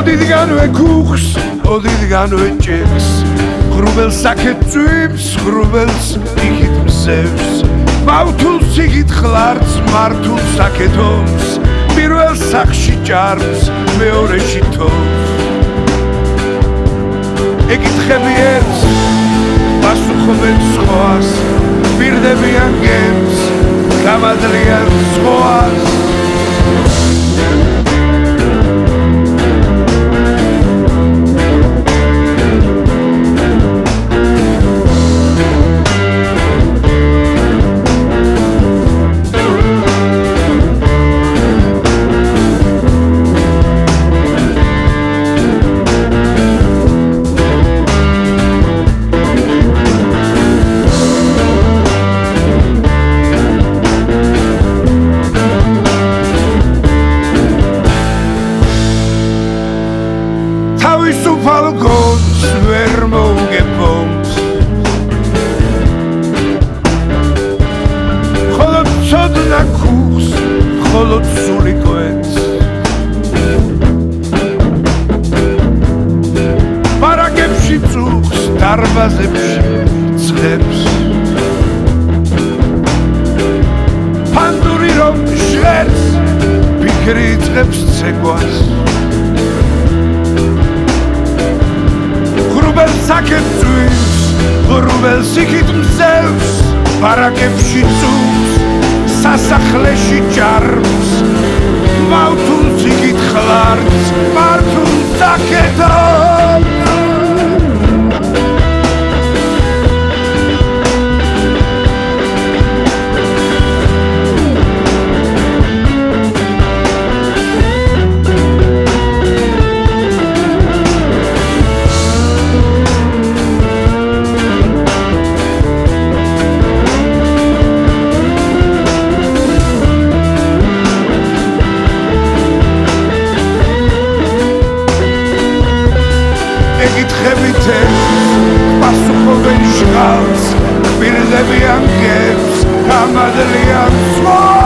ოდიდგანვე ქუხს, ოდიდგანვე ჭერს, ღრუბელს აკეწვიმს, ღრუბელს იქით მზევს, მავთულს იქით ხლარts, მართულს აკეთობს, პირველ სახში ჭარბს, მეორეში თოვს. ეკითხები ერთს, პასუხობენ სხვას, პირდებიან გემს, გამადლიან სხვას. თავისუფალ გონს ვერ მოუგებობს, ხოლო ცოდნა ქუხს, ხოლო სული კვეთს. ბარაკებში წუხს, დარბაზებში ცხებს, ფანდური რომ ჟღერს, ფიქრი იწყებს ცეკვას. ღრუბელს აკეწვიმს, ღრუბელს იქით მზევს, ბარაკებში წუხს, სასახლეში ჭარბს, მავთულს იქით ხლარts, მართულს აკეთობს. ეკითხებით ერთს, პასუხობენ ჟღავს, პირდებიან გემს, გამადლიან სხვას.